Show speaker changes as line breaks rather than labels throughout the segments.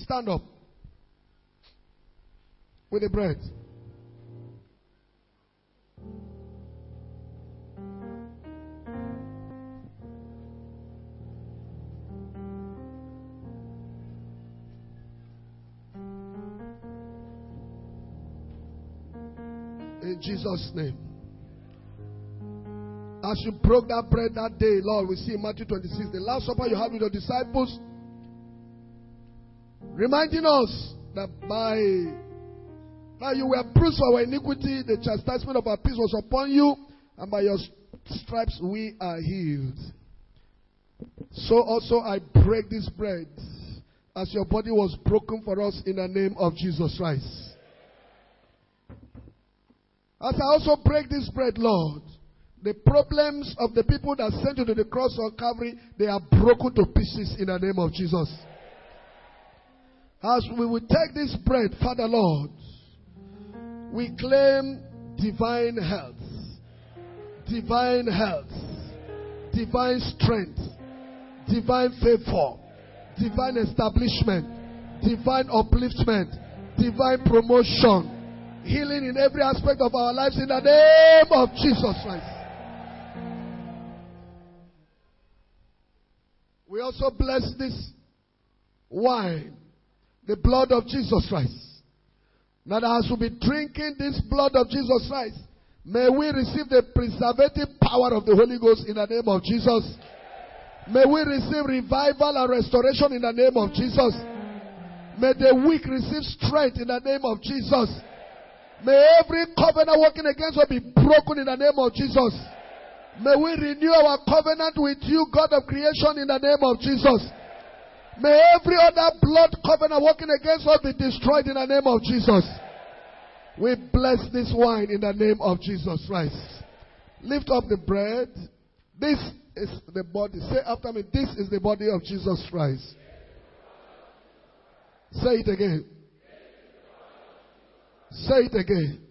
stand up with the bread. In Jesus' name. As you broke that bread that day, Lord, we see in Matthew 26, the last supper you had with your disciples, reminding us that now you were bruised for our iniquity, the chastisement of our peace was upon you, and by your stripes we are healed. So also I break this bread as your body was broken for us in the name of Jesus Christ. As I also break this bread, Lord, the problems of the people that sent you to the cross on Calvary, they are broken to pieces in the name of Jesus. As we will take this bread, Father Lord, we claim divine health, divine health, divine strength, divine favor, divine establishment, divine upliftment, divine promotion, healing in every aspect of our lives in the name of Jesus Christ. We also bless this wine, the blood of Jesus Christ. Now that as we be drinking this blood of Jesus Christ, may we receive the preservative power of the Holy Ghost in the name of Jesus. May we receive revival and restoration in the name of Jesus. May the weak receive strength in the name of Jesus. May every covenant working against us be broken in the name of Jesus. May we renew our covenant with you, God of creation, in the name of Jesus. May every other blood covenant working against us be destroyed in the name of Jesus. We bless this wine in the name of Jesus Christ. Lift up the bread. This is the body. Say after me, this is the body of Jesus Christ. Say it again. Say it again.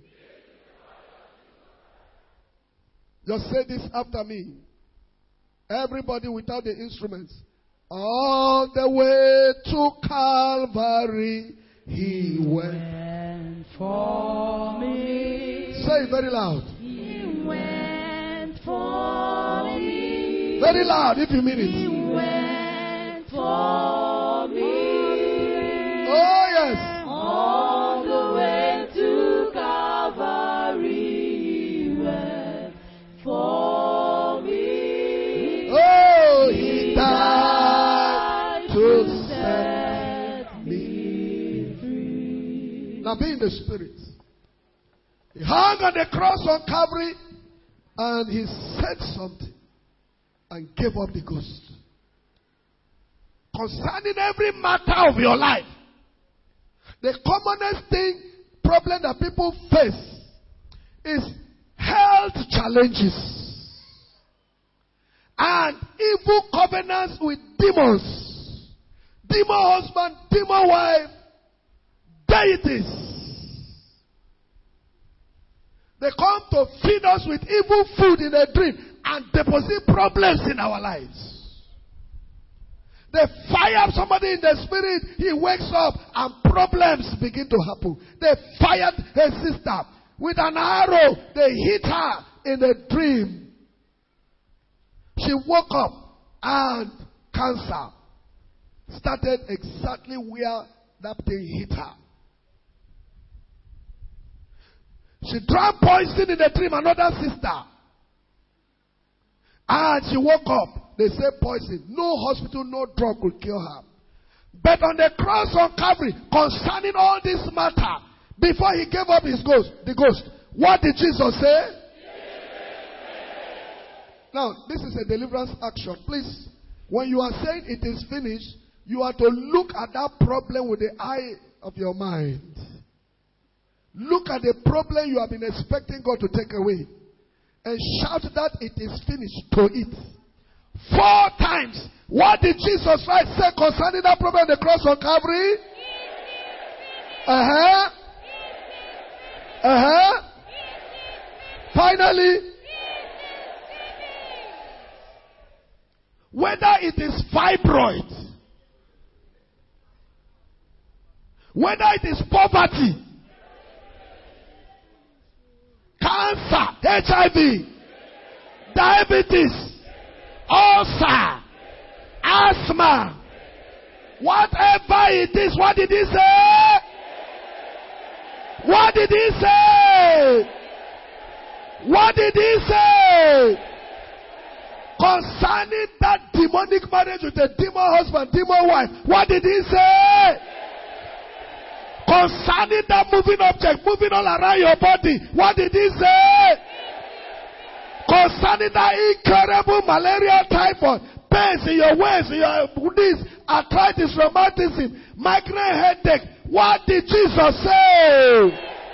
Just say this after me. Everybody without the instruments. All the way to Calvary, He went for me. Say it very loud. He went for me. Very loud if you mean it. He went for me. Oh yes. All the way to Calvary, He went for me. Oh, He died to set me free. Now be in the Spirit. He hung on the cross on Calvary and He said something and gave up the ghost. Concerning every matter of your life, the commonest problem that people face is health challenges and evil covenants with demons, demon husband, demon wife, deities. They come to feed us with evil food in a dream and deposit problems in our lives. They fire somebody in the spirit, he wakes up and problems begin to happen. They fired her sister with an arrow, they hit her in a dream. She woke up and cancer started exactly where that thing hit her. She drank poison in the dream, another sister. And she woke up. They say poison. No hospital, no drug could kill her. But on the cross on Calvary, concerning all this matter, before He gave up His ghost, the ghost, what did Jesus say? Now, this is a deliverance action. Please, when you are saying it is finished, you are to look at that problem with the eye of your mind. Look at the problem you have been expecting God to take away. And shout that it is finished to it. 4 times. What did Jesus Christ say concerning that problem on the cross on Calvary? Finally, whether it is fibroid, Whether it is poverty, cancer, HIV, diabetes, ulcer, asthma, whatever it is. What did he say? What did he say? What did he say? Concerning that demonic marriage with a demon husband, demon wife, what did he say? Concerning that moving object moving all around your body, what did he say? Concerning that incurable malaria, typhoid, pains in your waist, in your knees, arthritis, rheumatism, migraine, headache, what did Jesus say?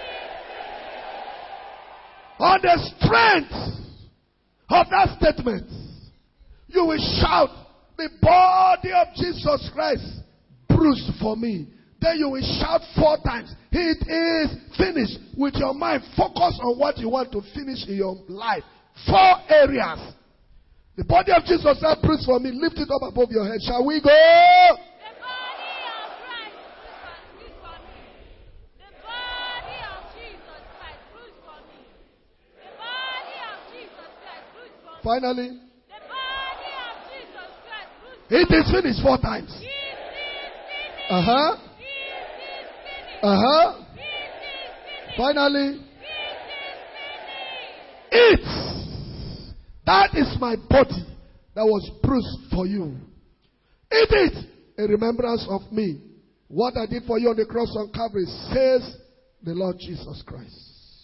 On the strength of that statement, you will shout, the body of Jesus Christ bruised for me. Then you will shout 4 times, it is finished. With your mind, focus on what you want to finish in your life. 4 areas. The body of Jesus Christ bruised for me. Lift it up above your head. Shall we go?
The body of Christ bruised for me. The body of Jesus Christ bruised for me. The body of Jesus Christ bruised for me.
Finally,
The body of Jesus Christ bruised for me.
it is finished 4 times.
It is finished.
Uh-huh.
It is finished.
Uh-huh.
It is finished.
Finally,
It is finished.
eat. That is my body that was bruised for you. Eat it in remembrance of me. What I did for you on the cross on Calvary, says the Lord Jesus Christ.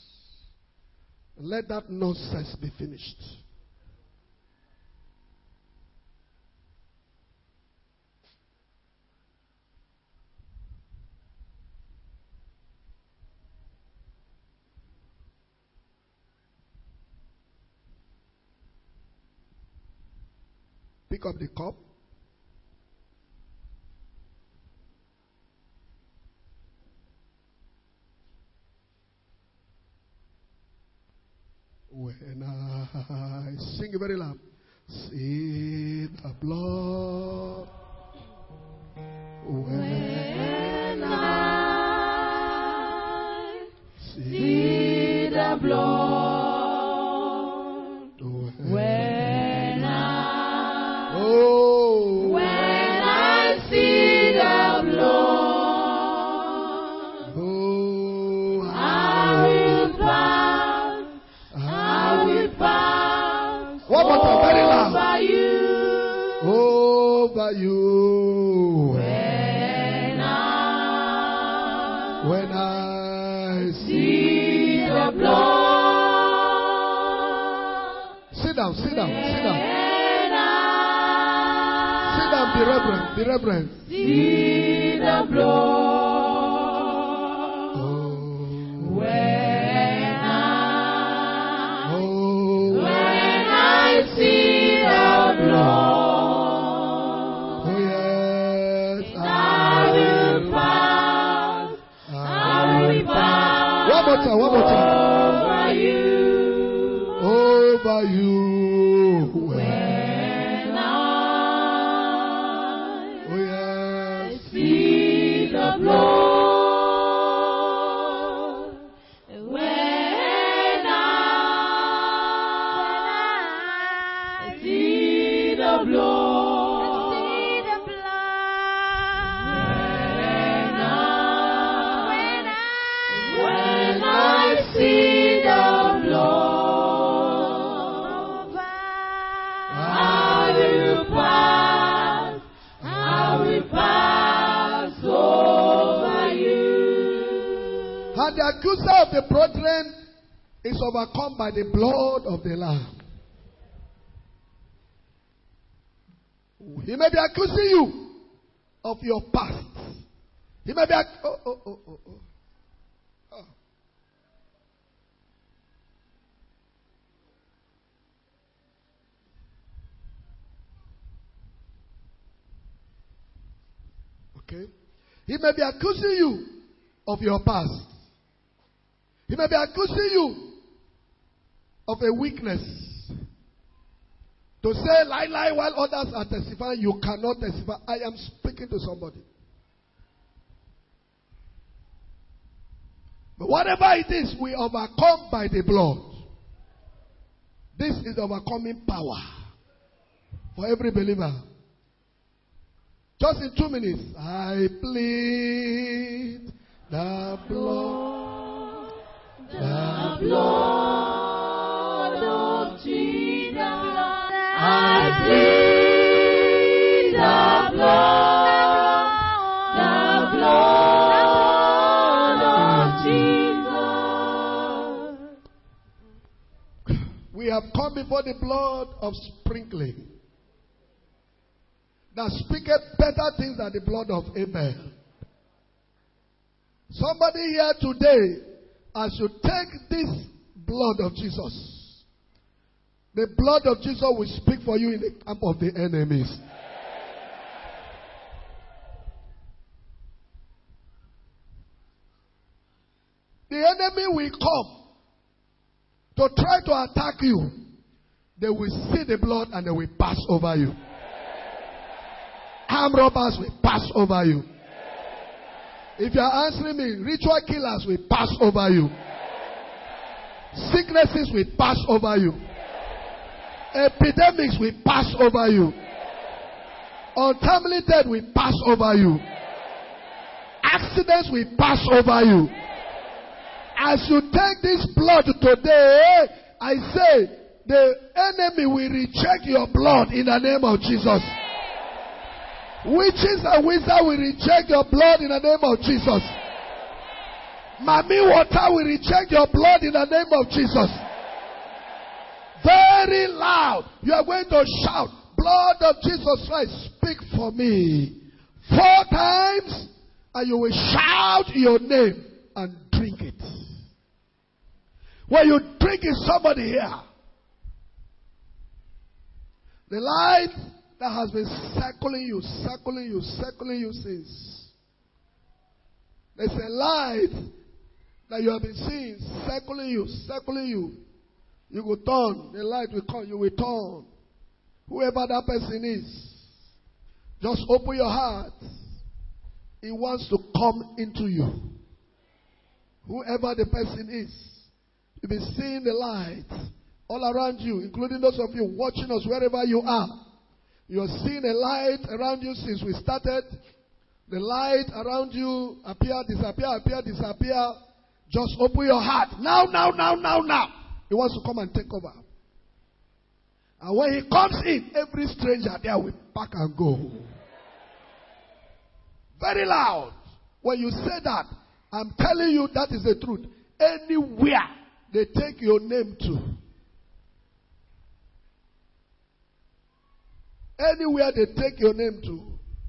Let that nonsense be finished. Pick up the cup. When I sing it very loud, see the blood. When
I see the blood. When I see the blood, I will pass
one more time, very loud.
over you.
Over you.
When
I
see the blood.
Sit down, sit down, sit down.
When
Sit down, be reverent, be reverent.
see the blood. When I see the blood,
Oh yes,
I will pass
One more time, one more time.
over you.
Over you.
When
Oh yes.
I see the blood, when I see the blood, when I see the blood, I will pass over you.
And the accuser of the brethren is overcome by the blood of the Lamb. He may be accusing you of your past. He may be Okay? He may be accusing you of your past. He may be accusing you of a weakness. To say lie while others are testifying, you cannot testify. I am speaking to somebody. But whatever it is, we overcome by the blood. This is the overcoming power for every believer. Just in 2 minutes. I plead the blood. The blood of Jesus. I plead the blood. The blood of Jesus. We have come before the blood of sprinkling that speaketh better things than the blood of Abel. Somebody here today, as you take this blood of Jesus, the blood of Jesus will speak for you in the camp of the enemies. The enemy will come to try to attack you. They will see the blood and they will pass over you. Armed robbers will pass over you. If you are answering me, ritual killers will pass over you. Sicknesses will pass over you. Epidemics will pass over you. Untimely death will pass over you. Accidents will pass over you. As you take this blood today, I say the enemy will reject your blood in the name of Jesus. Witches and wizards will reject your blood in the name of Jesus. Mami water will reject your blood in the name of Jesus. Very loud. You are going to shout, blood of Jesus Christ, speak for me. 4 times, and you will shout your name and drink it. When you drink it, somebody here. The light that has been circling you since. There's a light that you have been seeing circling you. You will turn. The light will come. You will turn. Whoever that person is, just open your heart. He wants to come into you. Whoever the person is, you'll be seeing the light all around you, including those of you watching us wherever you are. You're seeing a light around you since we started. The light around you appear, disappear. Just open your heart. Now. He wants to come and take over. And when he comes in, every stranger there will pack and go. Very loud. When you say that, I'm telling you that is the truth. Anywhere they take your name to. Anywhere they take your name to.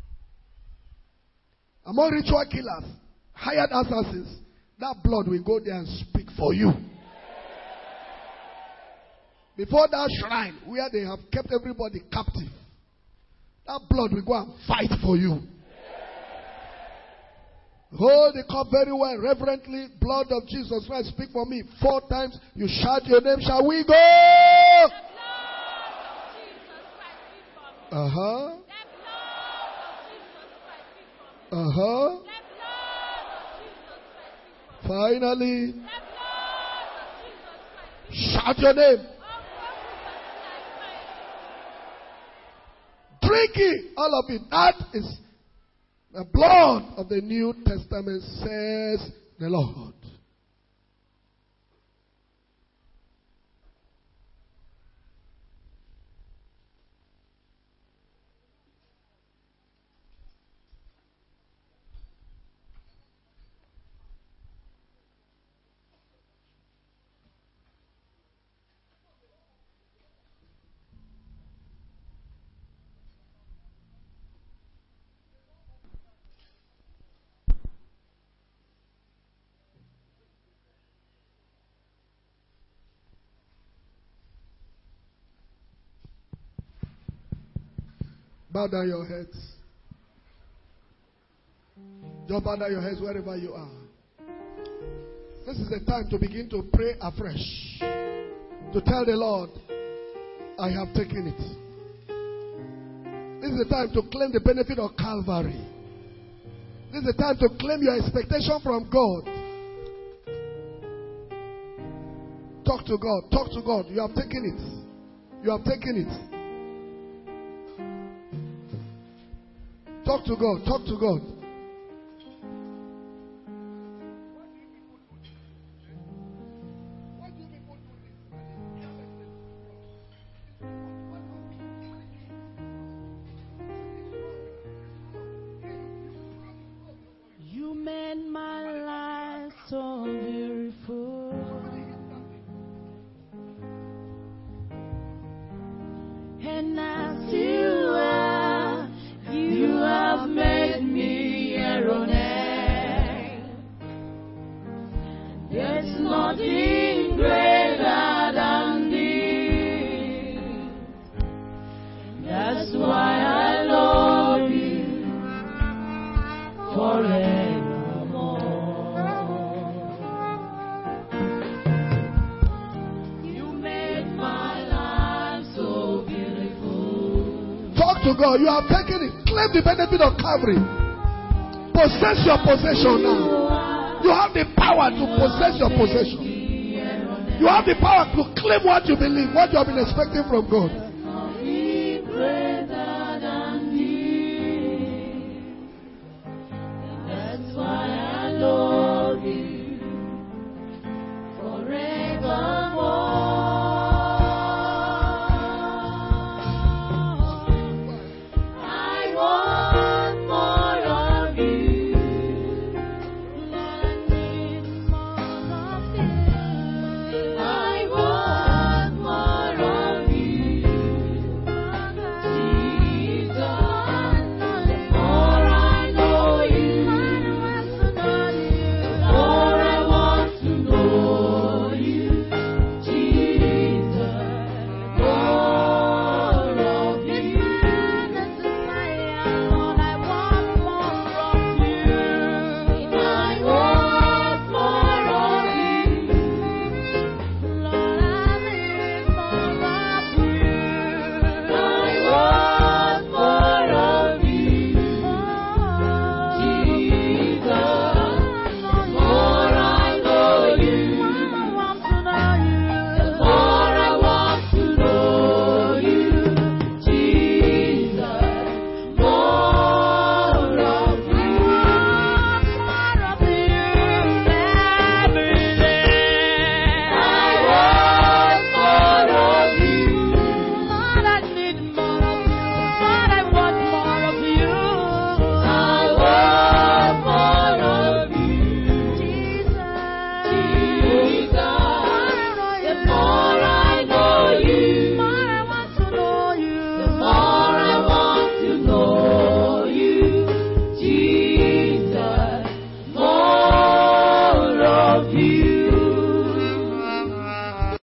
Among ritual killers, hired assassins, that blood will go there and speak for you. Before that shrine where they have kept everybody captive, that blood will go and fight for you. Hold the cup very well, reverently. Blood of Jesus Christ, speak for me. 4 times, you shout your name. Shall we go? Uh-huh. Uh-huh. Finally. Shout your name. Drink it. All of it. That is the blood of the New Testament, says the Lord. Bow down your heads. Just bow down your heads wherever you are. This is the time to begin to pray afresh. To tell the Lord, I have taken it. This is the time to claim the benefit of Calvary. This is the time to claim your expectation from God. Talk to God. Talk to God. You have taken it. You have taken it. Talk to God. Talk to God.
You made my life so beautiful, and as you are, you have made me your own. There's nothing greater than this. That's why I love you forevermore. You made my life so beautiful.
Talk to God. You have taken it. Claim the benefit of Calvary. Possess your possession now. You have the power to possess your possession. You have the power to claim what you believe, what you have been expecting from God.